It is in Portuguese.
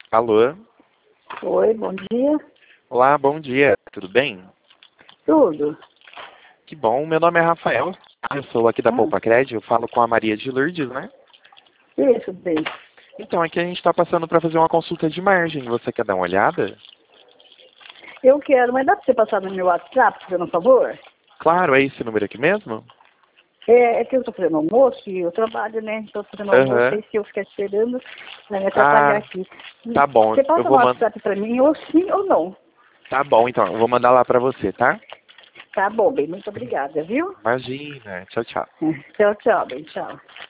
Alô? Oi, bom dia. Olá, bom dia. Tudo bem? Tudo? Que bom. Meu nome é Rafael. Eu sou aqui da Ah, Poupa Crédito. Eu falo com a Maria de Lourdes, né? isso, bem. Então, aqui a gente está passando para fazer uma consulta de margem. Você quer dar uma olhada? Eu quero, mas dá para você passar no meu WhatsApp, por favor? Claro, é esse número aqui mesmo? É que eu estou fazendo almoço e eu trabalho, né? Estou fazendo almoço Aham. e se eu ficar esperando, vai me atrapalhar Ah, aqui. tá bom. Você Eu passa no vou mandar. WhatsApp para mim, ou sim ou não. Tá bom, então. Eu vou mandar lá para você, tá? Tá bom, bem, muito obrigada, viu? Imagina. Tchau, tchau. Tchau, tchau, bem, tchau.